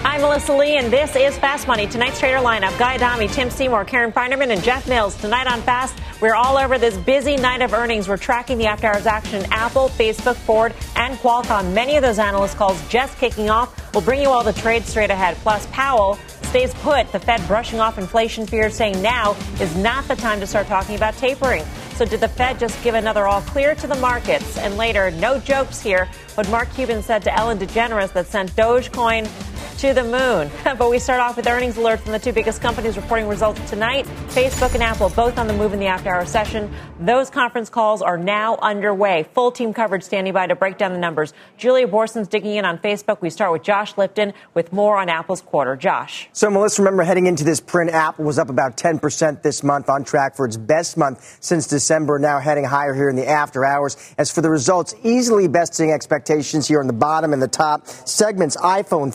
I'm Melissa Lee, and this is Fast Money. Tonight's trader lineup: Guy Adami, Tim Seymour, Karen Feinerman, and Jeff Mills. Tonight on Fast, we're all over this busy night of earnings. We're tracking the after-hours action in Apple, Facebook, Ford, and Qualcomm. Many of those analyst calls just kicking off. We'll bring you all the trades straight ahead. Plus, Powell stays put. The Fed brushing off inflation fears, saying now is not the time to start talking about tapering. So did the Fed just give another all clear to the markets? And later, no jokes here, what Mark Cuban said to Ellen DeGeneres that sent Dogecoin to the moon. But we start off with earnings alert from the two biggest companies reporting results tonight. Facebook and Apple both on the move in the after-hour session. Those conference calls are now underway. Full team coverage standing by to break down the numbers. Julia Borson's digging in on Facebook. We start with Josh Lipton with more on Apple's quarter. Josh. So, Melissa, remember heading into this print, Apple was up about 10% this month, on track for its best month since December, now heading higher here in the after hours. As for the results, easily besting expectations here on the bottom and the top. Segments: iPhone,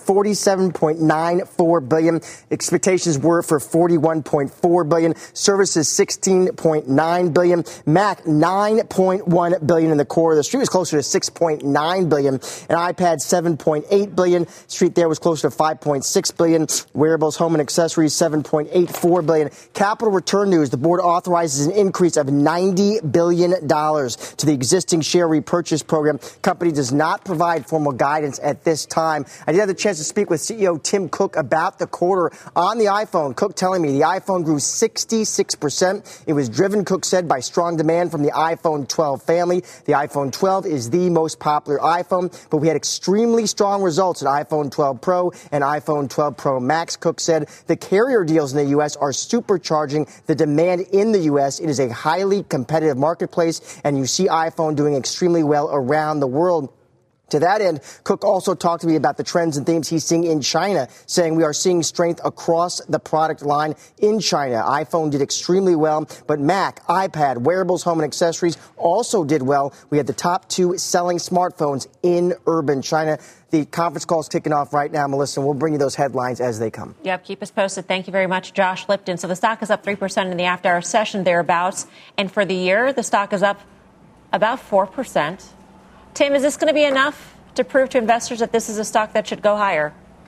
$47.94 billion. Expectations were for $41.4 billion. Services, $16.9 billion. Mac, $9.1 billion in the core. The street was closer to $6.9 billion. And iPad, $7.8 billion. Street there was closer to $5.6 billion. Wearables, home and accessories, $7.84 billion. Capital return news: the board authorizes an increase of $90 billion to the existing share repurchase program. Company does not provide formal guidance at this time. I did have the chance to speak with CEO Tim Cook about the quarter on the iPhone. Cook telling me the iPhone grew 66%. It was driven, Cook said, by strong demand from the iPhone 12 family. The iPhone 12 is the most popular iPhone, but we had extremely strong results at iPhone 12 Pro and iPhone 12 Pro Max. Cook said the carrier deals in the U.S. are supercharging the demand in the U.S. It is a highly competitive marketplace, and you see iPhone doing extremely well around the world. To that end, Cook also talked to me about the trends and themes he's seeing in China, saying we are seeing strength across the product line in China. iPhone did extremely well, but Mac, iPad, wearables, home and accessories also did well. We had the top two selling smartphones in urban China. The conference call is kicking off right now, Melissa, and we'll bring you those headlines as they come. Yep, keep us posted. Thank you very much, Josh Lipton. So the stock is up 3% in the after-hour session thereabouts, and for the year, the stock is up about 4%. Tim, is this going to be enough to prove to investors that this is a stock that should go higher?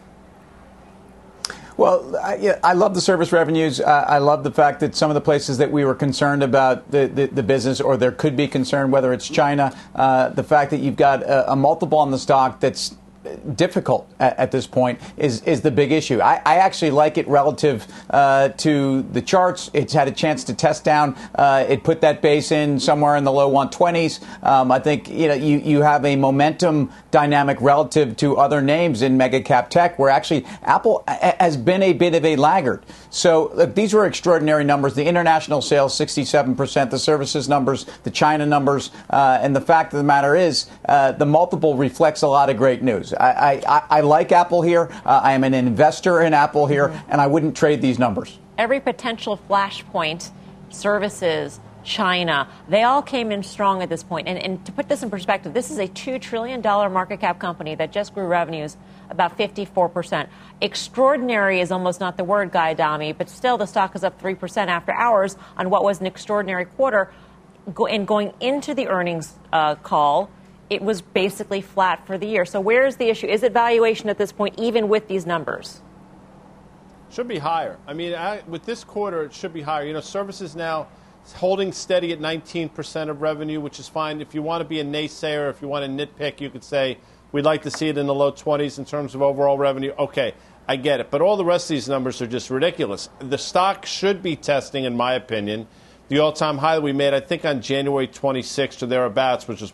Well, I love the service revenues. I love the fact that some of the places that we were concerned about the business, or there could be concern, whether it's China, the fact that you've got a multiple on the stock that's difficult at this point is the big issue. I actually like it relative to the charts. It's had a chance to test down. It put that base in somewhere in the low 120s. I think you have a momentum dynamic relative to other names in mega cap tech, where actually Apple has been a bit of a laggard. So look, these were extraordinary numbers. The international sales, 67%, the services numbers, the China numbers, and the fact of the matter is the multiple reflects a lot of great news. I like Apple here. I am an investor in Apple here, and I wouldn't trade these numbers. Every potential flashpoint, services, China, they all came in strong at this point. And to put this in perspective, this is a $2 trillion market cap company that just grew revenues about 54%. Extraordinary is almost not the word, Guy Adami, but still the stock is up 3% after hours on what was an extraordinary quarter. And going into the earnings call, it was basically flat for the year. So where's the issue? Is it valuation at this point, even with these numbers? Should be higher. I mean, with this quarter, it should be higher. Services now holding steady at 19% of revenue, which is fine. If you want to be a naysayer, if you want to nitpick, you could say we'd like to see it in the low 20s in terms of overall revenue. Okay, I get it. But all the rest of these numbers are just ridiculous. The stock should be testing, in my opinion, the all-time high that we made, I think, on January 26th or thereabouts, which is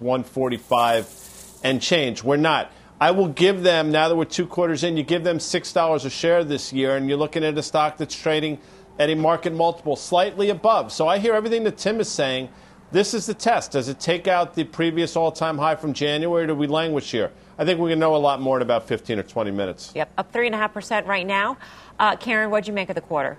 145 and change. We're not. I will give them, now that we're 2 quarters in, you give them $6 a share this year, and you're looking at a stock that's trading at a market multiple slightly above. So I hear everything that Tim is saying. This is the test. Does it take out the previous all-time high from January, or do we languish here? I think we're going to know a lot more in about 15 or 20 minutes. Yep, up 3.5% right now. Karen, what'd you make of the quarter?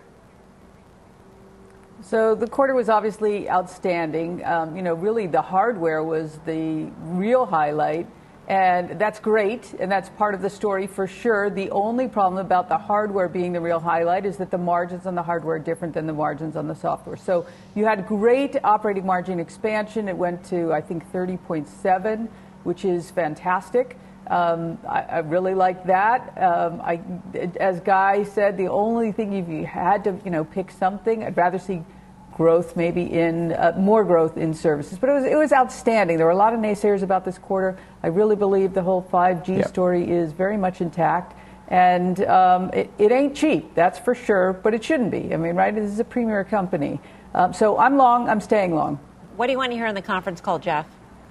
So the quarter was obviously outstanding. Really the hardware was the real highlight, and that's great, and that's part of the story for sure. The only problem about the hardware being the real highlight is that the margins on the hardware are different than the margins on the software. So you had great operating margin expansion. It went to, I think, 30.7, which is fantastic. I really like that. As Guy said, the only thing, if you had to pick something, I'd rather see growth, maybe in more growth in services. But it was outstanding. There were a lot of naysayers about this quarter. I really believe the whole 5G story is very much intact. And it ain't cheap, that's for sure, but it shouldn't be. I mean, right? This is a premier company. So I'm long, I'm staying long. What do you want to hear on the conference call, Jeff?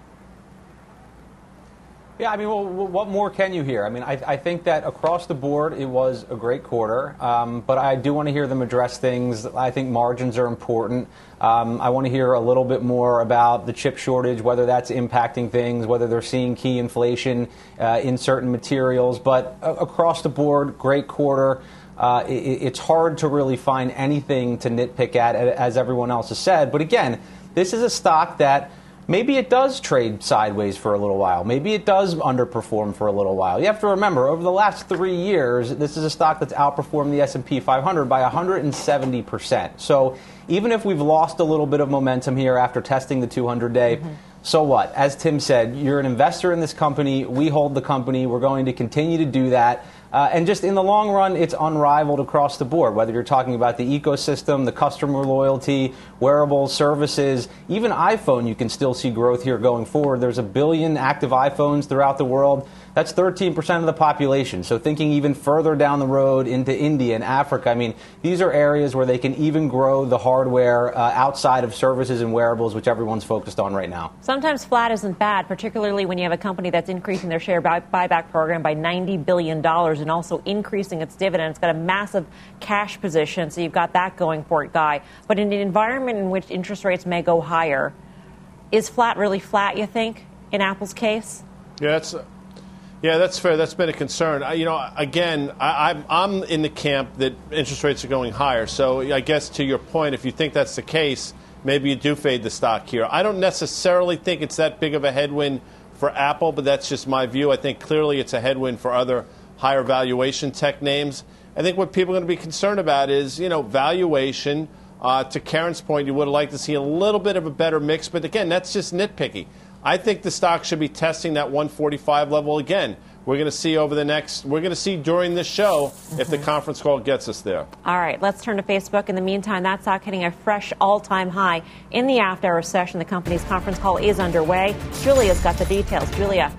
Yeah, I mean, well, what more can you hear? I mean, I think that across the board, it was a great quarter, but I do want to hear them address things. I think margins are important. I want to hear a little bit more about the chip shortage, whether that's impacting things, whether they're seeing key inflation in certain materials. But across the board, great quarter. It's hard to really find anything to nitpick at, as everyone else has said. But again, this is a stock that maybe it does trade sideways for a little while. Maybe it does underperform for a little while. You have to remember, over the last 3 years, this is a stock that's outperformed the S&P 500 by 170%. So even if we've lost a little bit of momentum here after testing the 200-day, so what? As Tim said, you're an investor in this company. We hold the company. We're going to continue to do that. And just in the long run, it's unrivaled across the board, whether you're talking about the ecosystem, the customer loyalty, wearables, services, even iPhone, you can still see growth here going forward. There's 1 billion active iPhones throughout the world. That's 13% of the population. So thinking even further down the road into India and Africa, I mean, these are areas where they can even grow the hardware outside of services and wearables, which everyone's focused on right now. Sometimes flat isn't bad, particularly when you have a company that's increasing their share buyback program by $90 billion and also increasing its dividend. It's got a massive cash position, so you've got that going for it, Guy. But in an environment in which interest rates may go higher, is flat really flat, you think, in Apple's case? Yeah, that's fair. That's been a concern. I'm in the camp that interest rates are going higher. So I guess to your point, if you think that's the case, maybe you do fade the stock here. I don't necessarily think it's that big of a headwind for Apple, but that's just my view. I think clearly it's a headwind for other higher valuation tech names. I think what people are going to be concerned about is, valuation. To Karen's point, you would have liked to see a little bit of a better mix. But again, that's just nitpicky. I think the stock should be testing that 145 level again. We're going to see during this show if the conference call gets us there. All right, let's turn to Facebook. In the meantime, that stock hitting a fresh all-time high in the after-hour session. The company's conference call is underway. Julia's got the details. Julia.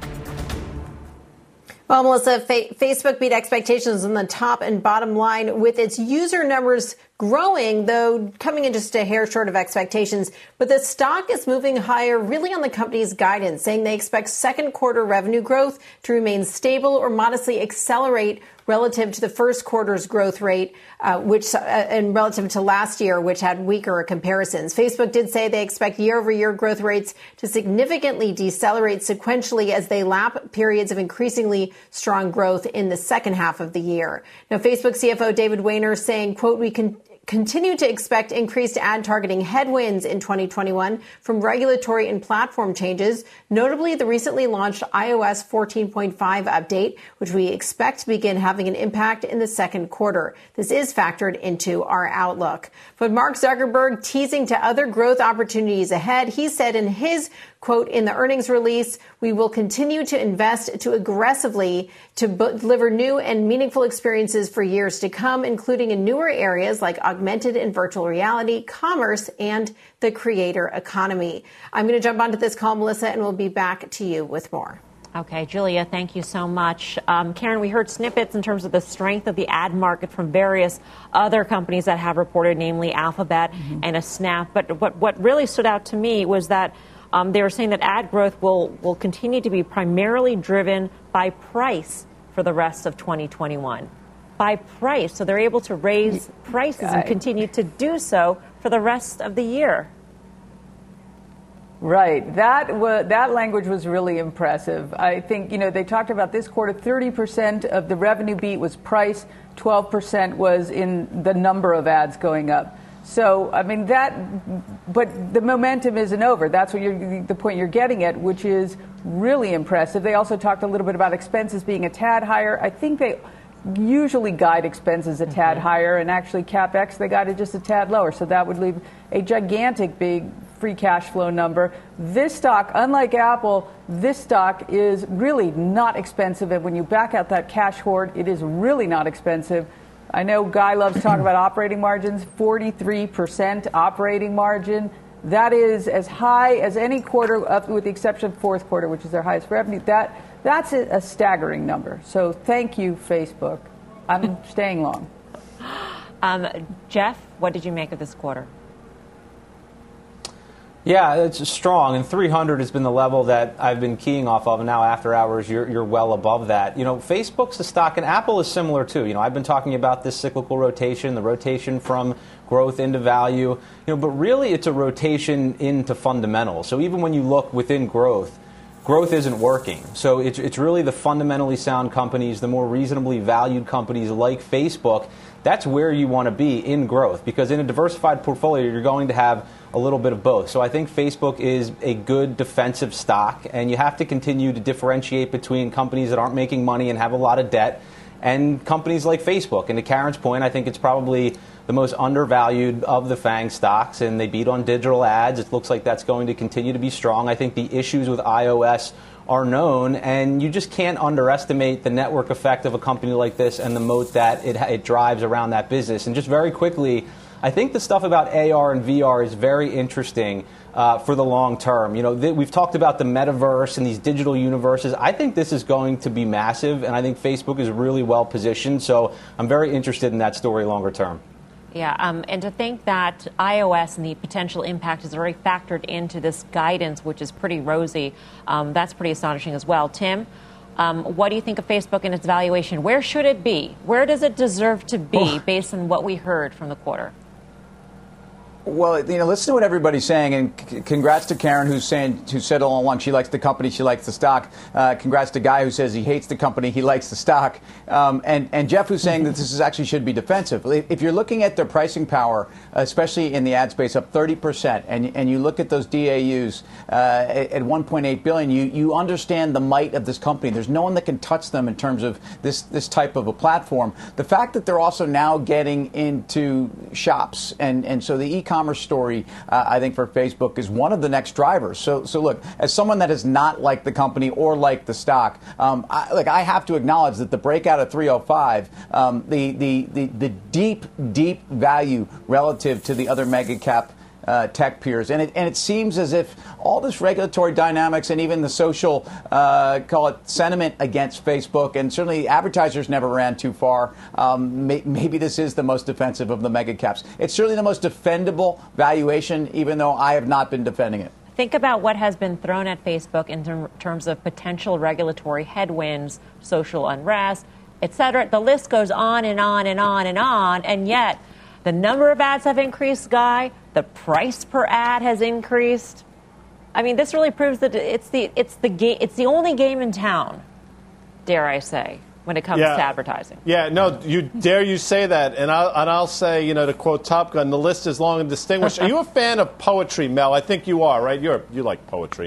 Well, Melissa, Facebook beat expectations on the top and bottom line with its user numbers growing, though coming in just a hair short of expectations. But the stock is moving higher really on the company's guidance, saying they expect second quarter revenue growth to remain stable or modestly accelerate relative to the first quarter's growth rate, and relative to last year, which had weaker comparisons. Facebook did say they expect year-over-year growth rates to significantly decelerate sequentially as they lap periods of increasingly strong growth in the second half of the year. Now, Facebook CFO David Wehner saying, quote, we can continue to expect increased ad targeting headwinds in 2021 from regulatory and platform changes, notably the recently launched iOS 14.5 update, which we expect to begin having an impact in the second quarter. This is factored into our outlook. But Mark Zuckerberg teasing to other growth opportunities ahead. He said in his quote, in the earnings release, we will continue to invest to aggressively to deliver new and meaningful experiences for years to come, including in newer areas like augmented and virtual reality, commerce, and the creator economy. I'm going to jump onto this call, Melissa, and we'll be back to you with more. Okay, Julia, thank you so much. Karen, we heard snippets in terms of the strength of the ad market from various other companies that have reported, namely Alphabet and Snap. But what really stood out to me was that they were saying that ad growth will continue to be primarily driven by price for the rest of 2021. By price. So they're able to raise prices and continue to do so for the rest of the year. Right. That language was really impressive. I think, they talked about this quarter, 30% of the revenue beat was price, 12% was in the number of ads going up. So, I mean, but the momentum isn't over. That's what the point you're getting at, which is really impressive. They also talked a little bit about expenses being a tad higher. I think they usually guide expenses a tad higher, and actually CapEx, they guided just a tad lower. So that would leave a gigantic big free cash flow number. This stock, unlike Apple, this stock is really not expensive. And when you back out that cash hoard, it is really not expensive. I know Guy loves to talk about operating margins, 43% operating margin. That is as high as any quarter, with the exception of fourth quarter, which is their highest revenue. That's a staggering number. So thank you, Facebook. I'm staying long. Jeff, what did you make of this quarter? Yeah, it's strong, and 300 has been the level that I've been keying off of, and now after hours, you're well above that. Facebook's the stock, and Apple is similar too. I've been talking about this cyclical rotation, the rotation from growth into value, but really it's a rotation into fundamentals. So even when you look within growth isn't working. So it's really the fundamentally sound companies, the more reasonably valued companies like Facebook. That's where you want to be in growth, because in a diversified portfolio, you're going to have a little bit of both. So I think Facebook is a good defensive stock, and you have to continue to differentiate between companies that aren't making money and have a lot of debt and companies like Facebook. And to Karen's point, I think it's probably the most undervalued of the FANG stocks, and they beat on digital ads. It looks like that's going to continue to be strong. I think the issues with iOS are known, and you just can't underestimate the network effect of a company like this and the moat that it drives around that business. And just very quickly, I think the stuff about AR and VR is very interesting for the long term. We've talked about the metaverse and these digital universes. I think this is going to be massive, and I think Facebook is really well positioned. So I'm very interested in that story longer term. Yeah, and to think that iOS and the potential impact is already factored into this guidance, which is pretty rosy, that's pretty astonishing as well. Tim, what do you think of Facebook and its valuation? Where should it be? Where does it deserve to be based on what we heard from the quarter? Well, listen to what everybody's saying, and congrats to Karen, who said all along she likes the company, she likes the stock. Congrats to Guy, who says he hates the company, he likes the stock, and Jeff, who's saying that this actually should be defensive. If you're looking at their pricing power, especially in the ad space, up 30%, and you look at those DAUs at 1.8 billion, you understand the might of this company. There's no one that can touch them in terms of this type of a platform. The fact that they're also now getting into shops, and so the e-commerce story, I think, for Facebook is one of the next drivers. So look, as someone that is not like the company or like the stock, I have to acknowledge that the breakout at 305, the deep value relative to the other mega cap tech peers, and it seems as if all this regulatory dynamics and even the social call it sentiment against Facebook, and certainly advertisers never ran too far. Maybe this is the most defensive of the mega caps. It's certainly the most defendable valuation, even though I have not been defending it. Think about what has been thrown at Facebook in terms of potential regulatory headwinds, social unrest, etc. The list goes on and on and on and on, and yet the number of ads have increased, Guy. The price per ad has increased. I mean, this really proves that it's the only game in town, dare I say, when it comes to advertising. Yeah, no, you say that, and I'll say, to quote Top Gun, the list is long and distinguished. Are you a fan of poetry, Mel? I think you are, right? You like poetry.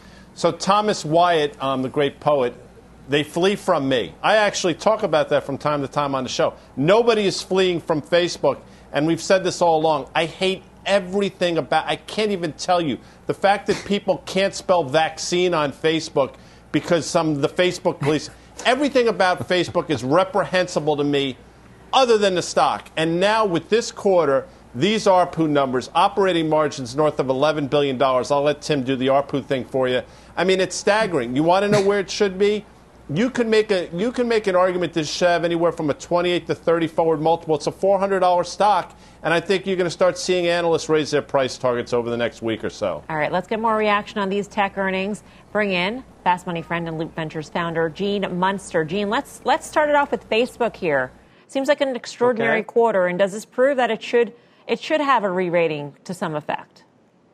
So Thomas Wyatt, the great poet, they flee from me. I actually talk about that from time to time on the show. Nobody is fleeing from Facebook, and we've said this all along. I hate everything about, I can't even tell you, the fact that people can't spell vaccine on Facebook because the Facebook police, everything about Facebook is reprehensible to me other than the stock. And now with this quarter, these ARPU numbers, operating margins north of $11 billion. I'll let Tim do the ARPU thing for you. I mean, it's staggering. You want to know where it should be? You can make an argument this should have anywhere from a 28 to 30 forward multiple. It's a $400 stock, and I think you're going to start seeing analysts raise their price targets over the next week or so. All right, let's get more reaction on these tech earnings. Bring in Fast Money friend and Loop Ventures founder Gene Munster. Gene, let's start it off with Facebook here. Seems like an extraordinary quarter, and does this prove that it should have a re-rating to some effect?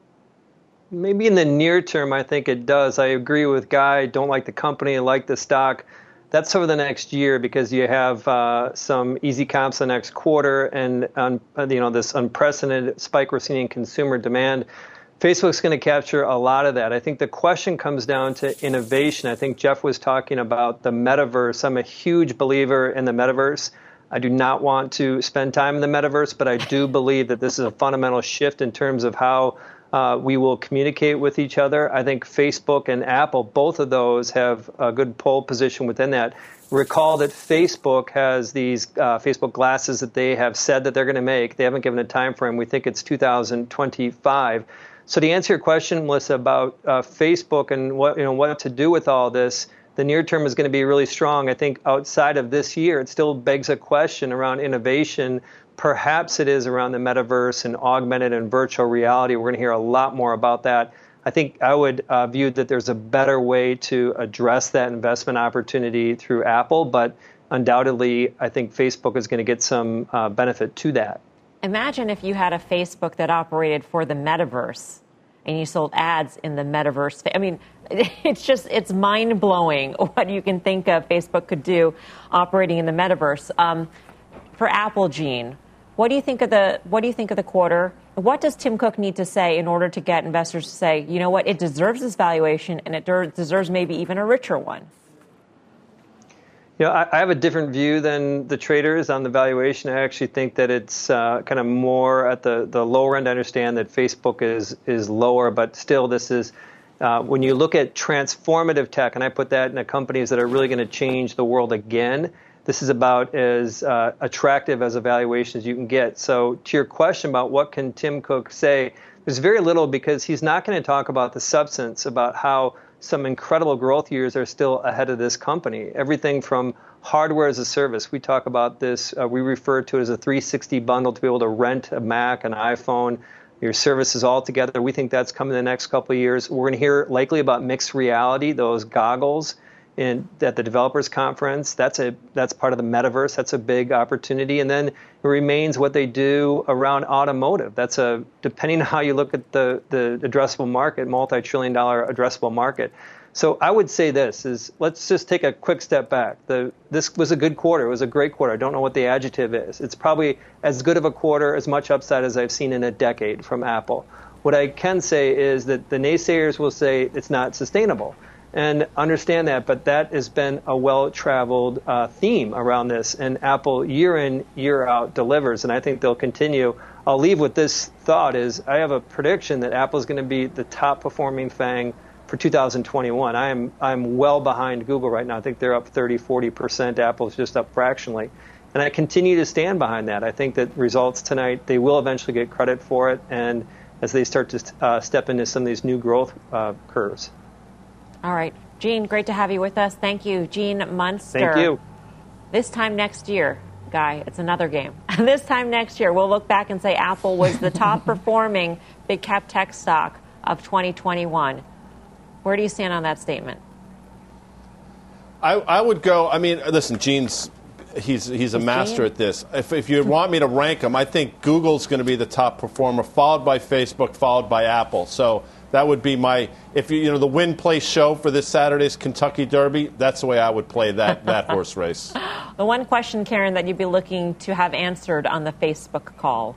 Maybe in the near term, I think it does. I agree with Guy. Don't like the company, I like the stock. That's over the next year because you have some easy comps the next quarter and this unprecedented spike we're seeing in consumer demand. Facebook's going to capture a lot of that. I think the question comes down to innovation. I think Jeff was talking about the metaverse. I'm a huge believer in the metaverse. I do not want to spend time in the metaverse, but I do believe that this is a fundamental shift in terms of how We will communicate with each other. I think Facebook and Apple, both of those have a good pole position within that. Recall that Facebook has these Facebook glasses that they have said that they're going to make. They haven't given a time frame. We think it's 2025. So to answer your question, Melissa, about Facebook and what to do with all this, the near term is going to be really strong. I think outside of this year, it still begs a question around innovation. Perhaps it is around the metaverse and augmented and virtual reality. We're going to hear a lot more about that. I think I would view that there's a better way to address that investment opportunity through Apple, but undoubtedly, I think Facebook is going to get some benefit to that. Imagine if you had a Facebook that operated for the metaverse and you sold ads in the metaverse. I mean, it's mind-blowing what you can think of Facebook could do operating in the metaverse. For Apple, Gene, what do you think of the quarter? What does Tim Cook need to say in order to get investors to say, you know what, it deserves this valuation and it deserves maybe even a richer one? I have a different view than the traders on the valuation. I actually think that it's kind of more at the lower end. I understand that Facebook is lower, but still this is when you look at transformative tech, and I put that in the companies that are really going to change the world again, this is about as attractive as a valuation as you can get. So to your question about what can Tim Cook say, there's very little because he's not going to talk about the substance, about how some incredible growth years are still ahead of this company. Everything from hardware as a service. We talk about this. We refer to it as a 360 bundle to be able to rent a Mac, an iPhone, your services all together. We think that's coming in the next couple of years. We're going to hear likely about mixed reality, those goggles at the developers conference. That's part of the metaverse. That's a big opportunity. And then it remains what they do around automotive. That's depending on how you look at the addressable market, multi-trillion-dollar addressable market. So I would say let's just take a quick step back. This was a good quarter. It was a great quarter. I don't know what the adjective is. It's probably as good of a quarter, as much upside as I've seen in a decade from Apple. What I can say is that the naysayers will say it's not sustainable. And understand that, but that has been a well-traveled theme around this. And Apple, year in, year out, delivers. And I think they'll continue. I'll leave with this thought is I have a prediction that Apple is going to be the top-performing FANG for 2021. I'm well behind Google right now. I think they're up 30, 40%. Apple's just up fractionally. And I continue to stand behind that. I think that results tonight, they will eventually get credit for it. And as they start to step into some of these new growth curves. All right. Gene, great to have you with us. Thank you, Gene Munster. Thank you. This time next year, Guy, it's another game. This time next year, we'll look back and say Apple was the top performing big cap tech stock of 2021. Where do you stand on that statement? I would go, listen, Gene's he's a master at this. If you want me to rank them, I think Google's going to be the top performer, followed by Facebook, followed by Apple. So that would be the win play show for this Saturday's Kentucky Derby. That's the way I would play that horse race. The one question, Karen, that you'd be looking to have answered on the Facebook call.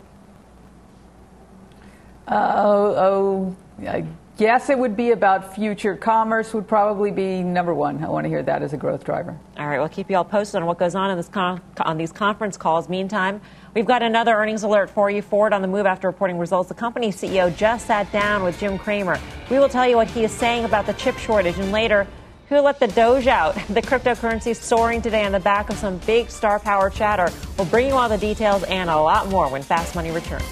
I guess it would be about future commerce would probably be number one. I want to hear that as a growth driver. All right, we'll keep you all posted on what goes on in on these conference calls. Meantime, we've got another earnings alert for you. Ford on the move after reporting results. The company CEO just sat down with Jim Cramer. We will tell you what he is saying about the chip shortage, and later, who let the Doge out? The cryptocurrency soaring today on the back of some big star power chatter. We'll bring you all the details and a lot more when Fast Money returns.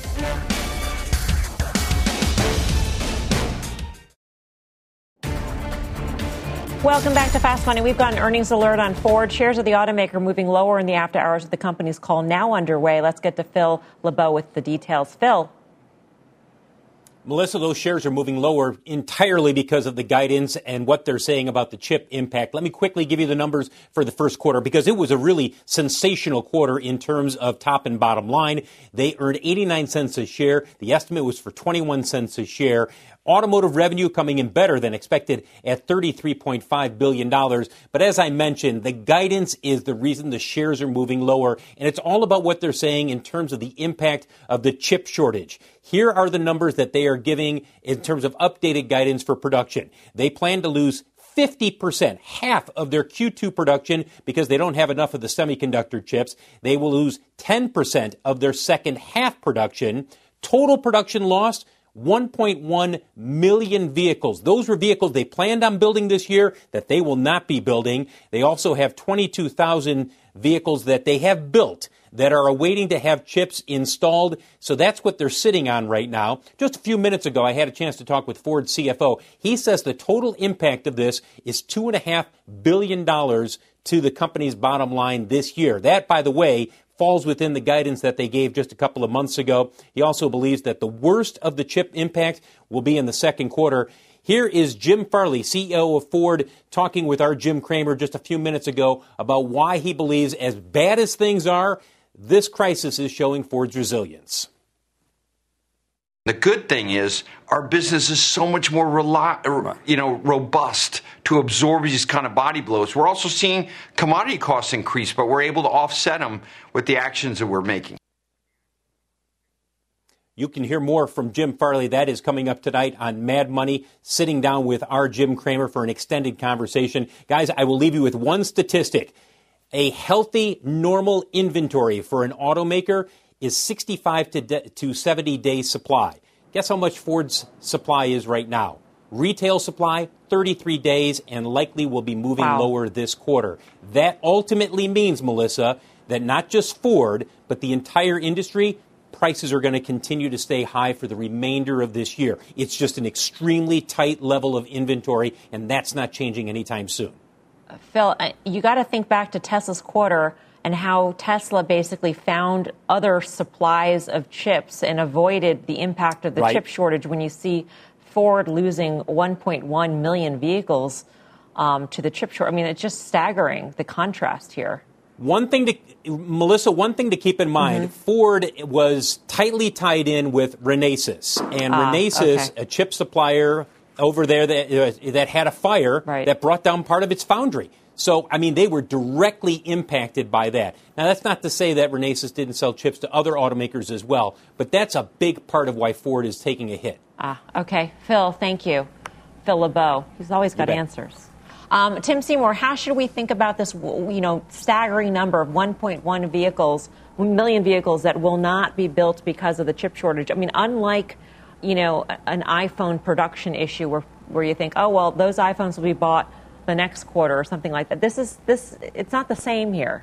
Welcome back to Fast Money. We've got an earnings alert on Ford. Shares of the automaker moving lower in the after hours of the company's call now underway. Let's get to Phil LeBeau with the details. Phil. Melissa, those shares are moving lower entirely because of the guidance and what they're saying about the chip impact. Let me quickly give you the numbers for the first quarter because it was a really sensational quarter in terms of top and bottom line. They earned 89 cents a share. The estimate was for 21 cents a share. Automotive revenue coming in better than expected at $33.5 billion. But as I mentioned, the guidance is the reason the shares are moving lower. And it's all about what they're saying in terms of the impact of the chip shortage. Here are the numbers that they are giving in terms of updated guidance for production. They plan to lose 50%, half of their Q2 production because they don't have enough of the semiconductor chips. They will lose 10% of their second half production. Total production lost 1.1 million vehicles. Those were vehicles they planned on building this year that they will not be building. They also have 22,000 vehicles that they have built that are awaiting to have chips installed. So that's what they're sitting on right now. Just a few minutes ago, I had a chance to talk with Ford CFO. He says the total impact of this is $2.5 billion to the company's bottom line this year. That, by the way, falls within the guidance that they gave just a couple of months ago. He also believes that the worst of the chip impact will be in the second quarter. Here is Jim Farley, CEO of Ford, talking with our Jim Cramer just a few minutes ago about why he believes, as bad as things are, this crisis is showing Ford's resilience. The good thing is our business is so much more robust to absorb these kind of body blows. We're also seeing commodity costs increase, but we're able to offset them with the actions that we're making. You can hear more from Jim Farley. That is coming up tonight on Mad Money, sitting down with our Jim Cramer for an extended conversation. Guys, I will leave you with one statistic. A healthy, normal inventory for an automaker is 65 to 70 days supply. Guess how much Ford's supply is right now? Retail supply, 33 days, and likely will be moving lower this quarter. That ultimately means, Melissa, that not just Ford, but the entire industry, prices are going to continue to stay high for the remainder of this year. It's just an extremely tight level of inventory, and that's not changing anytime soon. Phil, you got to think back to Tesla's quarter and how Tesla basically found other supplies of chips and avoided the impact of the chip shortage when you see Ford losing 1.1 million vehicles to the chip shortage. I mean, it's just staggering, the contrast here. Melissa, one thing to keep in mind, Ford was tightly tied in with Renesas. And Renesas, a chip supplier over there that had a fire that brought down part of its foundry. So, I mean, they were directly impacted by that. Now, that's not to say that Renesas didn't sell chips to other automakers as well, but that's a big part of why Ford is taking a hit. Okay. Phil, thank you. Phil LeBeau. He's always got answers. Tim Seymour, how should we think about this, staggering number of 1.1 million vehicles that will not be built because of the chip shortage? I mean, unlike, an iPhone production issue where you think, oh, well, those iPhones will be bought the next quarter or something like that. It's not the same here.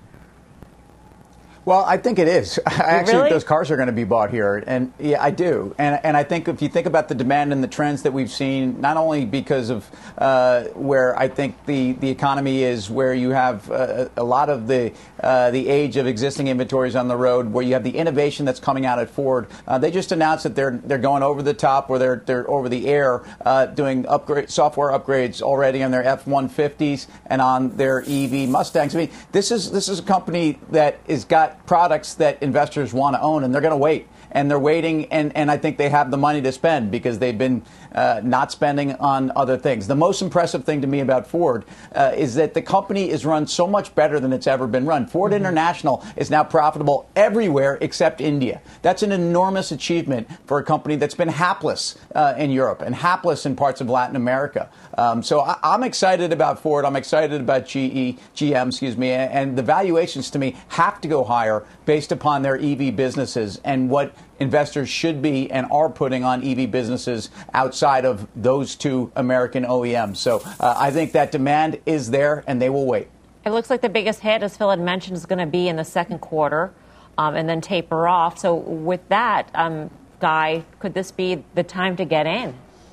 Well, I think it is. I actually really? think those cars are going to be bought here. And yeah, I do. And I think if you think about the demand and the trends that we've seen, not only because of where I think the economy is, where you have a lot of the age of existing inventories on the road, where you have the innovation that's coming out at Ford. They just announced that they're going over the top, or they're over the air, doing software upgrades already on their F-150s and on their EV Mustangs. I mean, this is a company that has got products that investors want to own, and they're going to wait. And they're waiting, and I think they have the money to spend because they've been not spending on other things. The most impressive thing to me about Ford is that the company is run so much better than it's ever been run. Ford International is now profitable everywhere except India. That's an enormous achievement for a company that's been hapless in Europe and hapless in parts of Latin America. So I'm excited about Ford. I'm excited about GM, and the valuations to me have to go higher based upon their EV businesses and what investors should be and are putting on EV businesses outside of those two American OEMs. So I think that demand is there, and they will wait. It looks like the biggest hit, as Phil had mentioned, is going to be in the second quarter and then taper off. So with that, Guy, could this be the time to get in?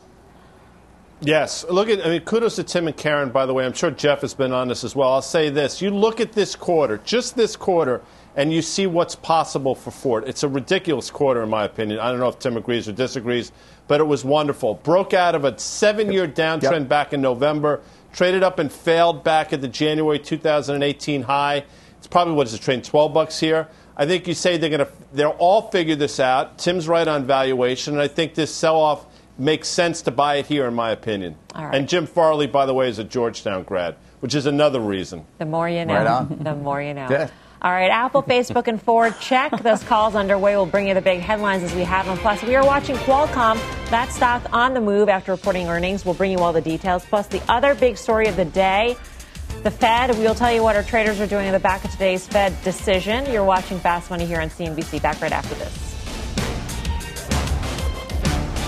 Yes. Kudos to Tim and Karen, by the way. I'm sure Jeff has been on this as well. I'll say this. You look at this quarter, just this quarter, and you see what's possible for Ford. It's a ridiculous quarter, in my opinion. I don't know if Tim agrees or disagrees, but it was wonderful. Broke out of a 7-year downtrend back in November, traded up and failed back at the January 2018 high. It's probably, what is it, trading $12 here? I think you say they'll all figure this out. Tim's right on valuation, and I think this sell-off makes sense to buy it here, in my opinion. All right. And Jim Farley, by the way, is a Georgetown grad, which is another reason. The more you know. Right on. The more you know. Yeah. All right, Apple, Facebook, and Ford, check. Those calls underway. We'll bring you the big headlines as we have them. Plus, we are watching Qualcomm, that stock on the move after reporting earnings. We'll bring you all the details. Plus, the other big story of the day, the Fed. We'll tell you what our traders are doing in the back of today's Fed decision. You're watching Fast Money here on CNBC. Back right after this.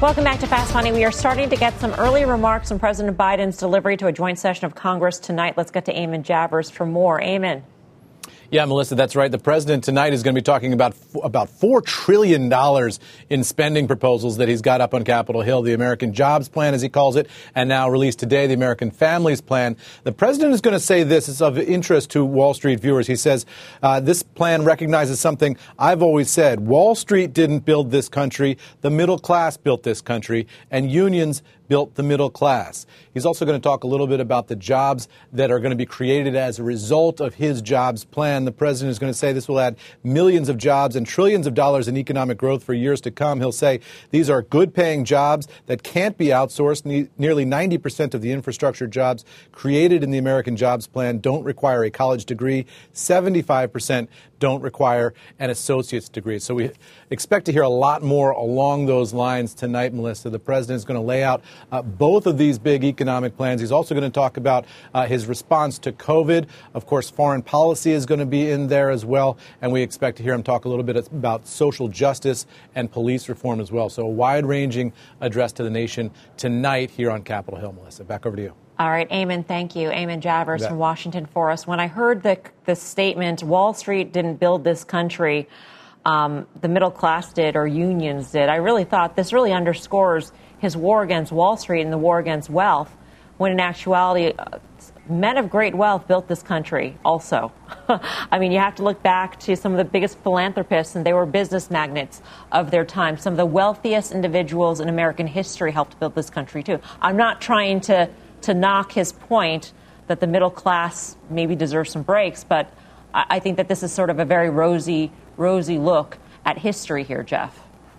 Welcome back to Fast Money. We are starting to get some early remarks on President Biden's delivery to a joint session of Congress tonight. Let's get to Eamon Javers for more. Eamon. Yeah, Melissa, that's right. The president tonight is going to be talking about $4 trillion in spending proposals that he's got up on Capitol Hill, the American Jobs Plan, as he calls it, and now released today, the American Families Plan. The president is going to say this. It's of interest to Wall Street viewers. He says this plan recognizes something I've always said. Wall Street didn't build this country. The middle class built this country, and unions built the middle class. He's also going to talk a little bit about the jobs that are going to be created as a result of his jobs plan. The president is going to say this will add millions of jobs and trillions of dollars in economic growth for years to come. He'll say these are good-paying jobs that can't be outsourced. Nearly 90% of the infrastructure jobs created in the American Jobs Plan don't require a college degree. 75% don't require an associate's degree. So we expect to hear a lot more along those lines tonight, Melissa. The president is going to lay out both of these big economic plans. He's also going to talk about his response to COVID. Of course, foreign policy is going to be in there as well. And we expect to hear him talk a little bit about social justice and police reform as well. So a wide-ranging address to the nation tonight here on Capitol Hill, Melissa. Back over to you. All right, Eamon, thank you. Eamon Javers from Washington for us. When I heard the statement, Wall Street didn't build this country, the middle class did or unions did, I really thought this really underscores his war against Wall Street and the war against wealth, when in actuality, men of great wealth built this country also. I mean, you have to look back to some of the biggest philanthropists, and they were business magnates of their time. Some of the wealthiest individuals in American history helped build this country, too. I'm not trying to knock his point that the middle class maybe deserves some breaks, but I think that this is sort of a very rosy look at history here, Jeff.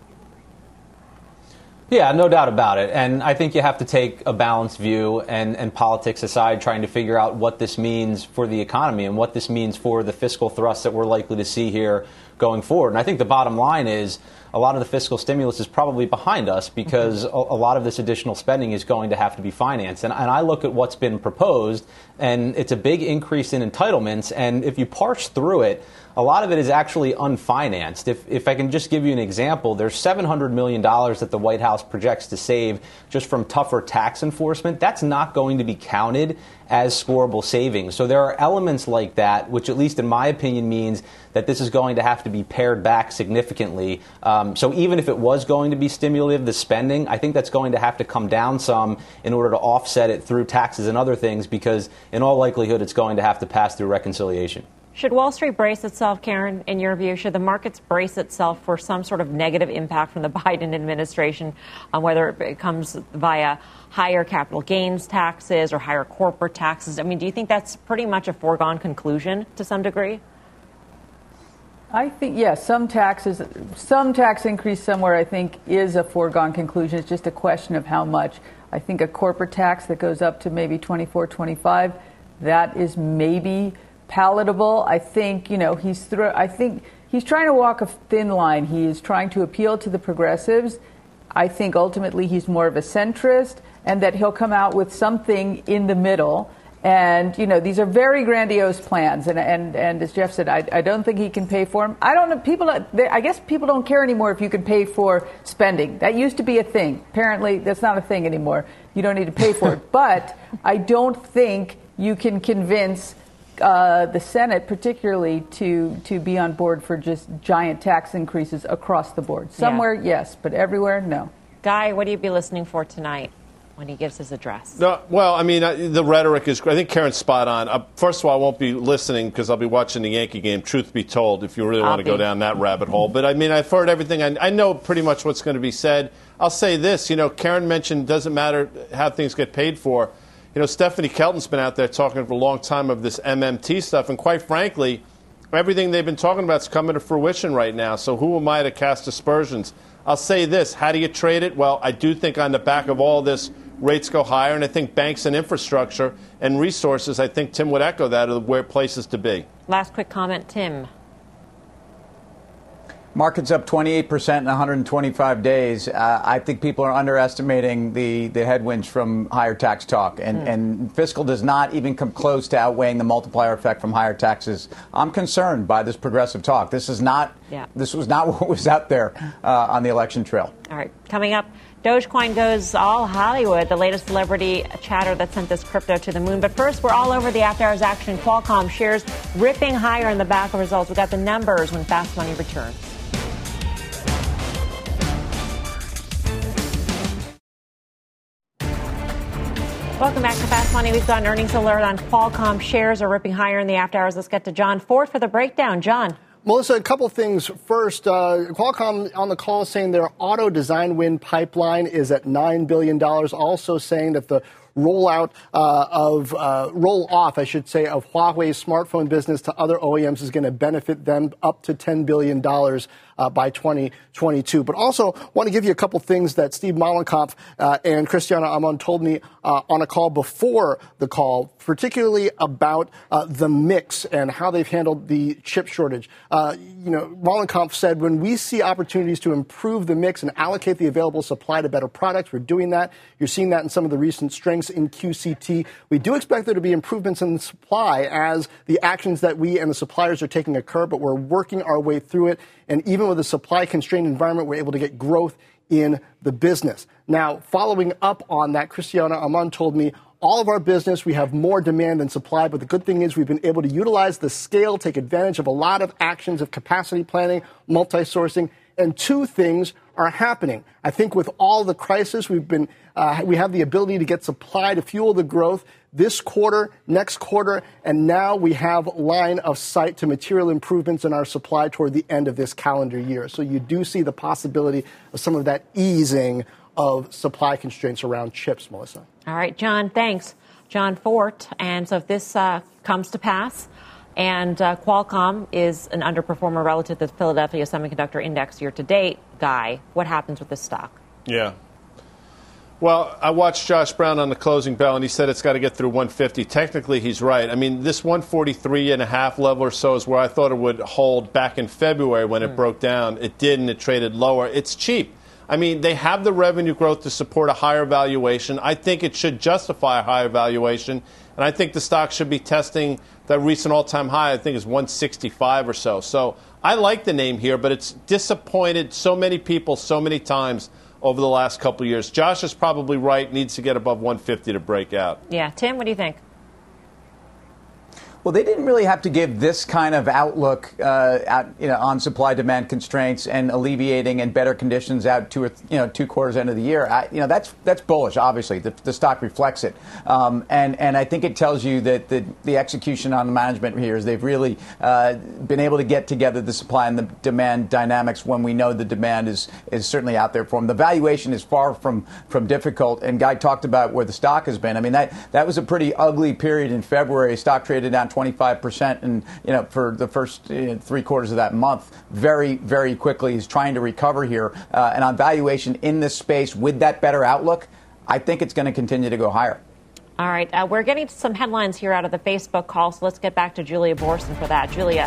Yeah, no doubt about it. And I think you have to take a balanced view and politics aside, trying to figure out what this means for the economy and what this means for the fiscal thrust that we're likely to see here going forward. And I think the bottom line is a lot of the fiscal stimulus is probably behind us because a lot of this additional spending is going to have to be financed. And I look at what's been proposed, and it's a big increase in entitlements. And if you parse through it, a lot of it is actually unfinanced. If I can just give you an example, there's $700 million that the White House projects to save just from tougher tax enforcement. That's not going to be counted as scorable savings. So there are elements like that, which at least in my opinion means that this is going to have to be pared back significantly. So even if it was going to be stimulative, the spending, I think that's going to have to come down some in order to offset it through taxes and other things, because in all likelihood it's going to have to pass through reconciliation. Should Wall Street brace itself, Karen, in your view? Should the markets brace itself for some sort of negative impact from the Biden administration, whether it comes via higher capital gains taxes or higher corporate taxes? I mean, do you think that's pretty much a foregone conclusion to some degree? I think, yes, some tax increase somewhere, I think, is a foregone conclusion. It's just a question of how much. I think a corporate tax that goes up to maybe 24, 25, that is maybe palatable. I think, he's trying to walk a thin line. He is trying to appeal to the progressives. I think ultimately he's more of a centrist, and that he'll come out with something in the middle. And, these are very grandiose plans. And as Jeff said, I don't think he can pay for them. I don't know. I guess people don't care anymore if you can pay for spending. That used to be a thing. Apparently, that's not a thing anymore. You don't need to pay for it. But I don't think you can convince the Senate particularly to be on board for just giant tax increases across the board. Somewhere, yes, but everywhere, no. Guy, what do you be listening for tonight when he gives his address? No, well, I mean, the rhetoric is, I think Karen's spot on. First of all, I won't be listening because I'll be watching the Yankee game, truth be told, if you really want to go down that rabbit hole. But, I mean, I've heard everything. I know pretty much what's going to be said. I'll say this, Karen mentioned it doesn't matter how things get paid for. Stephanie Kelton's been out there talking for a long time of this MMT stuff, and quite frankly, everything they've been talking about is coming to fruition right now. So who am I to cast aspersions? I'll say this, how do you trade it? Well, I do think on the back of all this, rates go higher, and I think banks and infrastructure and resources, I think Tim would echo that, are where places to be. Last quick comment, Tim. Markets up 28% in 125 days. I think people are underestimating the headwinds from higher tax talk. And fiscal does not even come close to outweighing the multiplier effect from higher taxes. I'm concerned by this progressive talk. This was not what was out there on the election trail. All right. Coming up, Dogecoin goes all Hollywood, the latest celebrity chatter that sent this crypto to the moon. But first, we're all over the after-hours action. Qualcomm shares ripping higher in the back of results. We got the numbers when Fast Money returns. Welcome back to Fast Money. We've got an earnings alert on Qualcomm. Shares are ripping higher in the after hours. Let's get to John Ford for the breakdown. John. Melissa, a couple things. First, Qualcomm on the call saying their auto design win pipeline is at $9 billion. Also saying that the roll off, I should say, of Huawei's smartphone business to other OEMs is going to benefit them up to $10 billion by 2022. But also want to give you a couple things that Steve Mollenkopf and Cristiano Amon told me on a call before the call, particularly about the mix and how they've handled the chip shortage. Mollenkopf said, when we see opportunities to improve the mix and allocate the available supply to better products, we're doing that. You're seeing that in some of the recent strengths in QCT. We do expect there to be improvements in the supply as the actions that we and the suppliers are taking occur, but we're working our way through it. And even with a supply-constrained environment, we're able to get growth in the business. Now, following up on that, Cristiano Amon told me, all of our business, we have more demand than supply, but the good thing is we've been able to utilize the scale, take advantage of a lot of actions of capacity planning, multi-sourcing, and two things are happening. I think with all the crisis, we have the ability to get supply to fuel the growth this quarter, next quarter, and now we have line of sight to material improvements in our supply toward the end of this calendar year. So you do see the possibility of some of that easing of supply constraints around chips, Melissa. All right, John, thanks. John Fort. And so if this comes to pass, and Qualcomm is an underperformer relative to the Philadelphia Semiconductor Index year-to-date, Guy, what happens with this stock? Yeah. Well, I watched Josh Brown on the closing bell, and he said it's got to get through 150. Technically, he's right. I mean, this 143.5 level or so is where I thought it would hold back in February when it broke down. It didn't. It traded lower. It's cheap. I mean, they have the revenue growth to support a higher valuation. I think it should justify a higher valuation, and I think the stock should be testing that recent all-time high, I think is 165 or so. So I like the name here, but it's disappointed so many people so many times over the last couple of years. Josh is probably right, needs to get above 150 to break out. Yeah. Tim, what do you think? Well, they didn't really have to give this kind of outlook on supply-demand constraints and alleviating and better conditions out 2 quarters end of the year. That's bullish. Obviously, the stock reflects it, and I think it tells you that the execution on the management here is they've really been able to get together the supply and the demand dynamics when we know the demand is certainly out there for them. The valuation is far from difficult, and Guy talked about where the stock has been. I mean, that was a pretty ugly period in February. Stock traded down 25%, and for the first 3 quarters of that month, very, very quickly. He's trying to recover here, and on valuation in this space with that better outlook, I think it's going to continue to go higher. All right, we're getting some headlines here out of the Facebook call, so let's get back to Julia Boorstin for that. Julia.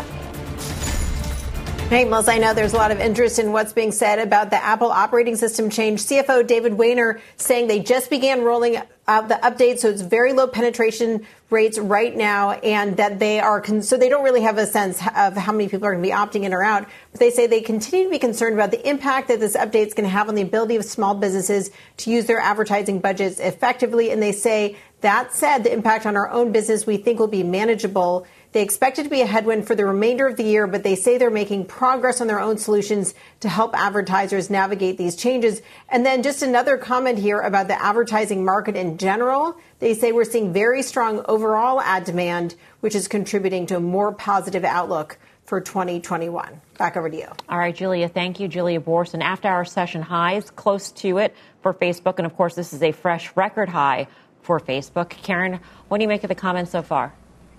Hey, Melissa, I know there's a lot of interest in what's being said about the Apple operating system change. CFO David Wehner saying they just began rolling out the update, so it's very low penetration rates right now, and that they are so they don't really have a sense of how many people are going to be opting in or out. But they say they continue to be concerned about the impact that this update is going to have on the ability of small businesses to use their advertising budgets effectively. And they say, that said, the impact on our own business we think will be manageable. They expect it to be a headwind for the remainder of the year, but they say they're making progress on their own solutions to help advertisers navigate these changes. And then just another comment here about the advertising market in general. They say we're seeing very strong overall ad demand, which is contributing to a more positive outlook for 2021. Back over to you. All right, Julia. Thank you, Julia Boorstin. After our session highs, close to it for Facebook. And of course, this is a fresh record high for Facebook. Karen, what do you make of the comments so far?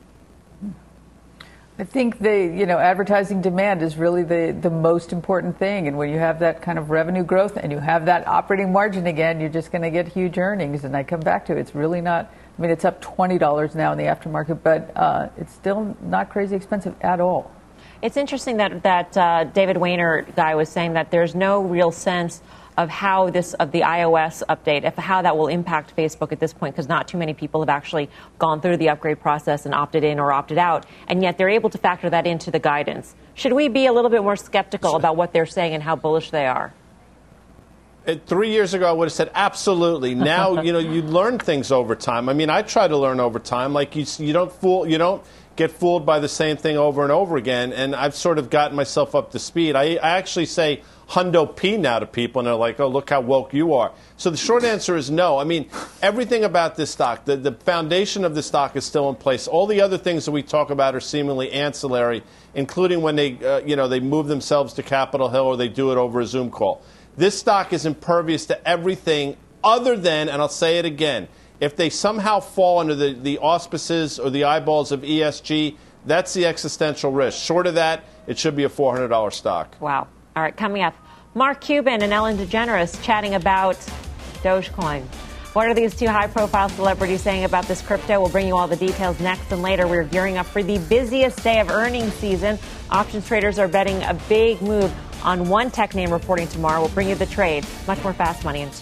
I think advertising demand is really the most important thing. And when you have that kind of revenue growth and you have that operating margin again, you're just going to get huge earnings. And I come back to it. It's really not, I mean, it's up $20 now in the aftermarket, but it's still not crazy expensive at all. It's interesting that David Wehner guy was saying that there's no real sense of how the iOS update, how that will impact Facebook at this point, because not too many people have actually gone through the upgrade process and opted in or opted out, and yet they're able to factor that into the guidance. Should we be a little bit more skeptical about what they're saying and how bullish they are? 3 years ago, I would have said absolutely. Now, you learn things over time. I mean, I try to learn over time. Like you don't get fooled by the same thing over and over again. And I've sort of gotten myself up to speed. I actually say Hundo P now to people, and they're like, "Oh, look how woke you are." So the short answer is no. I mean, everything about this stock, the foundation of the stock is still in place. All the other things that we talk about are seemingly ancillary, including when they move themselves to Capitol Hill or they do it over a Zoom call. This stock is impervious to everything other than, and I'll say it again, if they somehow fall under the auspices or the eyeballs of ESG, that's the existential risk. Short of that, it should be a $400 stock. Wow. All right, coming up, Mark Cuban and Ellen DeGeneres chatting about Dogecoin. What are these two high-profile celebrities saying about this crypto? We'll bring you all the details next. And later, we're gearing up for the busiest day of earnings season. Options traders are betting a big move on one tech name reporting tomorrow. We'll bring you the trade. Much more Fast Money in 2.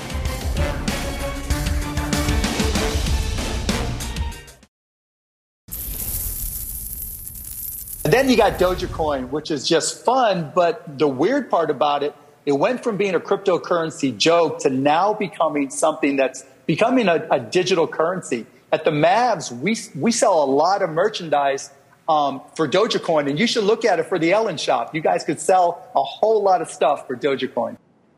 And then you got Dogecoin, which is just fun. But the weird part about it, it went from being a cryptocurrency joke to now becoming something that's becoming a digital currency. At the Mavs, we sell a lot of merchandise for Dogecoin, and you should look at it for the Ellen shop. You guys could sell a whole lot of stuff for Dogecoin.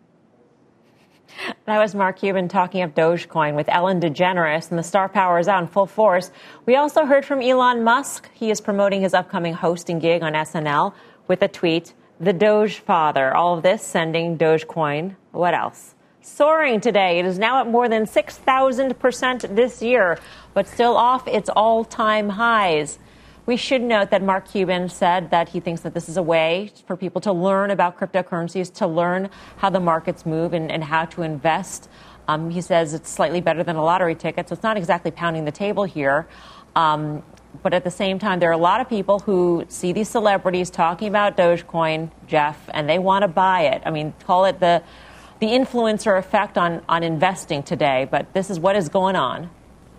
That was Mark Cuban talking of Dogecoin with Ellen DeGeneres, and the star power is out in full force. We also heard from Elon Musk. He is promoting his upcoming hosting gig on SNL with a tweet, "The Doge Father." All of this sending Dogecoin. What else? Soaring today. It is now at more than 6,000% this year, but still off its all-time highs. We should note that Mark Cuban said that he thinks that this is a way for people to learn about cryptocurrencies, to learn how the markets move and how to invest. He says it's slightly better than a lottery ticket, so it's not exactly pounding the table here. But at the same time, there are a lot of people who see these celebrities talking about Dogecoin, Jeff, and they want to buy it. I mean, call it the influencer effect on investing today, but this is what is going on.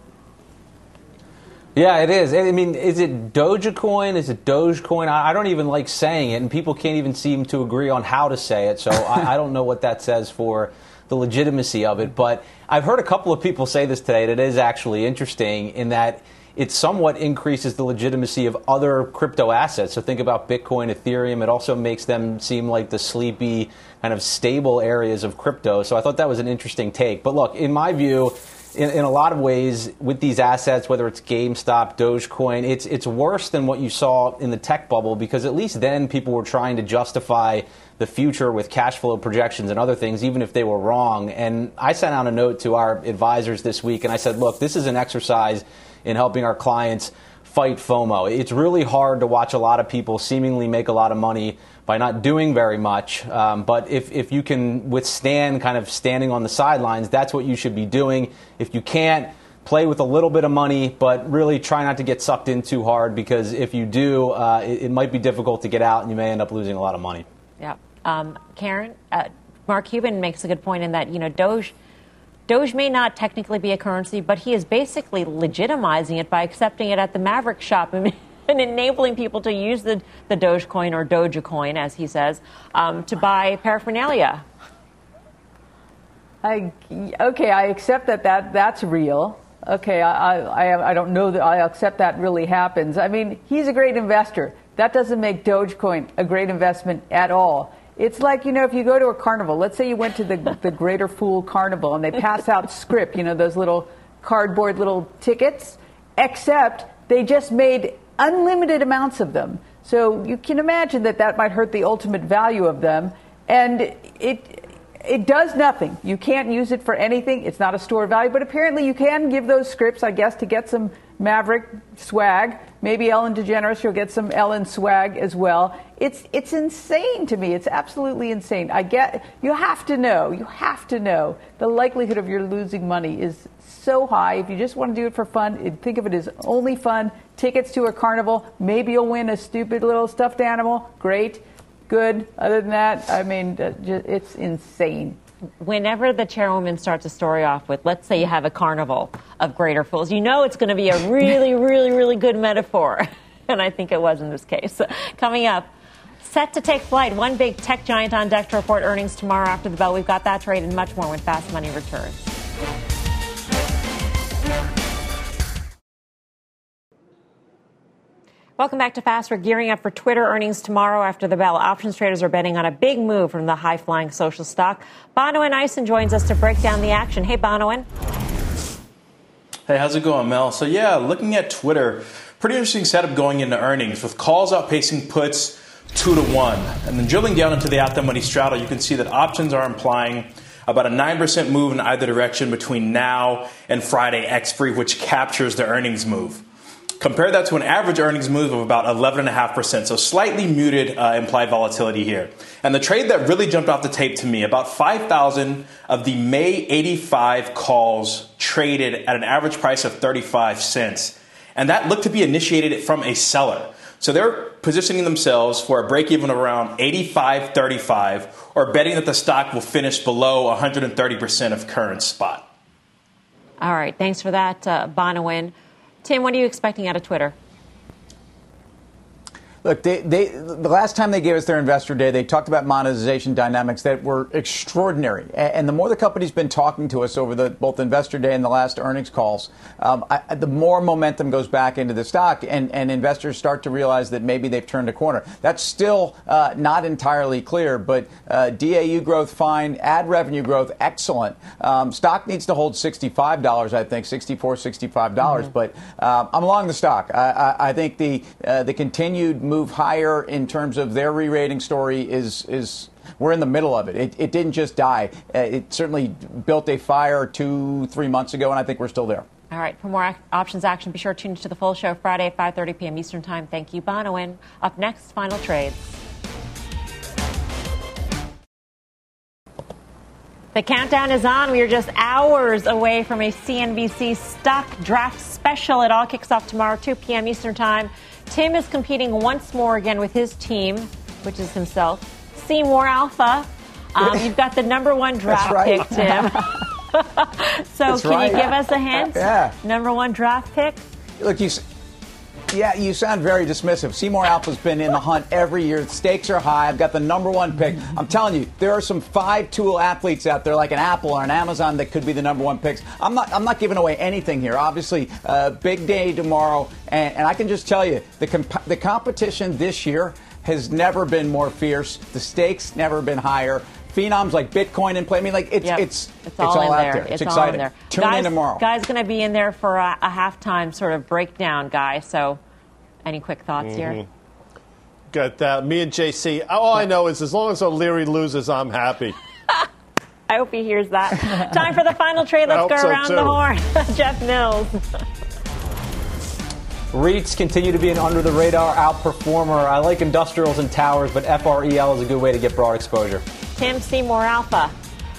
Yeah, it is. I mean, is it Dogecoin? Is it Dogecoin? I don't even like saying it, and people can't even seem to agree on how to say it, so I don't know what that says for the legitimacy of it. But I've heard a couple of people say this today that is actually interesting in that it somewhat increases the legitimacy of other crypto assets. So think about Bitcoin, Ethereum. It also makes them seem like the sleepy, kind of stable areas of crypto. So I thought that was an interesting take. But look, in my view, in a lot of ways, with these assets, whether it's GameStop, Dogecoin, it's worse than what you saw in the tech bubble, because at least then people were trying to justify the future with cash flow projections and other things, even if they were wrong. And I sent out a note to our advisors this week, and I said, look, this is an exercise in helping our clients fight FOMO. It's really hard to watch a lot of people seemingly make a lot of money by not doing very much. But if you can withstand kind of standing on the sidelines, that's what you should be doing. If you can't, play with a little bit of money, but really try not to get sucked in too hard, because if you do, it might be difficult to get out and you may end up losing a lot of money. Yeah. Karen, Mark Cuban makes a good point in that, Doge may not technically be a currency, but he is basically legitimizing it by accepting it at the Maverick shop and enabling people to use the Dogecoin or Dogecoin, as he says, to buy paraphernalia. I accept that's real. Okay, I don't know that I accept that really happens. I mean, he's a great investor. That doesn't make Dogecoin a great investment at all. It's like, if you go to a carnival, let's say you went to the Greater Fool Carnival and they pass out script, those little cardboard little tickets, except they just made unlimited amounts of them. So you can imagine that might hurt the ultimate value of them. And it does nothing. You can't use it for anything. It's not a store of value. But apparently you can give those scripts, I guess, to get some Maverick swag. Maybe Ellen DeGeneres, she'll get some Ellen swag as well. It's insane to me. It's absolutely insane. You have to know the likelihood of your losing money is so high. If you just want to do it for fun, think of it as only fun. Tickets to a carnival. Maybe you'll win a stupid little stuffed animal. Great. Good. Other than that, I mean, it's insane. Whenever the chairwoman starts a story off with, let's say you have a carnival of greater fools, it's going to be a really, really, really good metaphor. And I think it was in this case. Coming up, set to take flight. One big tech giant on deck to report earnings tomorrow after the bell. We've got that trade and much more when Fast Money returns. Welcome back to Fast. We're gearing up for Twitter earnings tomorrow after the bell. Options traders are betting on a big move from the high-flying social stock. Bonawyn Eison joins us to break down the action. Hey, Bonawyn. Hey, how's it going, Mel? So, looking at Twitter, pretty interesting setup going into earnings with calls outpacing puts 2-1. And then drilling down into the at-the-money straddle, you can see that options are implying about a 9% move in either direction between now and Friday expiry, which captures the earnings move. Compare that to an average earnings move of about 11.5%, so slightly muted implied volatility here. And the trade that really jumped off the tape to me, about 5,000 of the May 85 calls traded at an average price of 35 cents. And that looked to be initiated from a seller. So they're positioning themselves for a break-even of around 85.35 or betting that the stock will finish below 130% of current spot. All right. Thanks for that, Bonawyn. Tim, what are you expecting out of Twitter? Look, the last time they gave us their investor day, they talked about monetization dynamics that were extraordinary. And the more the company's been talking to us over both investor day and the last earnings calls, the more momentum goes back into the stock, and investors start to realize that maybe they've turned a corner. That's still not entirely clear, but DAU growth fine, ad revenue growth excellent. Stock needs to hold $65, I think, $64, $65. But I'm along the stock. I think the continued move higher in terms of their re-rating story is we're in the middle of it. It didn't just die. It certainly built a fire 2-3 months ago, and I think we're still there. All right. For more options action, be sure to tune into the full show Friday at 5:30 p.m. Eastern Time. Thank you, Bonawyn. Up next, final trades. The countdown is on. We are just hours away from a CNBC stock draft special. It all kicks off tomorrow, 2 p.m. Eastern Time. Tim is competing once more again with his team, which is himself, Seymour Alpha. You've got the number one draft pick, Tim. So That's can you give us a hint? Yeah. Number one draft pick? Look, you sound very dismissive. Seymour Alpha's been in the hunt every year. The stakes are high. I've got the number one pick. I'm telling you, there are some 5-tool athletes out there like an Apple or an Amazon that could be the number one picks. I'm not giving away anything here. Obviously, big day tomorrow, and I can just tell you, the competition this year has never been more fierce. The stakes never been higher. Phenoms like Bitcoin in play. I mean, it's all in out there. there. It's all exciting. in there. Tune in tomorrow. Guy's going to be in there for a halftime sort of breakdown, guy. So, any quick thoughts here? Got that. Me and JC. All I know is as long as O'Leary loses, I'm happy. I hope he hears that. Time for the final trade. Let's go around the horn. Jeff Mills. REITs continue to be an under-the-radar outperformer. I like industrials and towers, but FREL is a good way to get broad exposure. Tim, Seymour Alpha.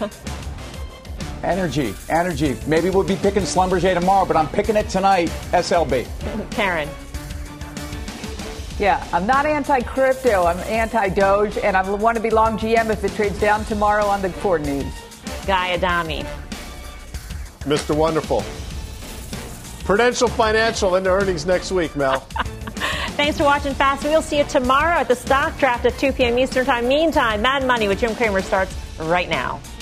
Energy. Maybe we'll be picking Schlumberger tomorrow, but I'm picking it tonight. SLB. Karen. Yeah, I'm not anti-crypto. I'm anti-Doge, and I want to be long GM if it trades down tomorrow on the Ford news. Guy Adami. Mr. Wonderful. Prudential Financial into earnings next week, Mel. Thanks for watching Fast. We'll see you tomorrow at the stock draft at 2 p.m. Eastern Time. Meantime, Mad Money with Jim Cramer starts right now.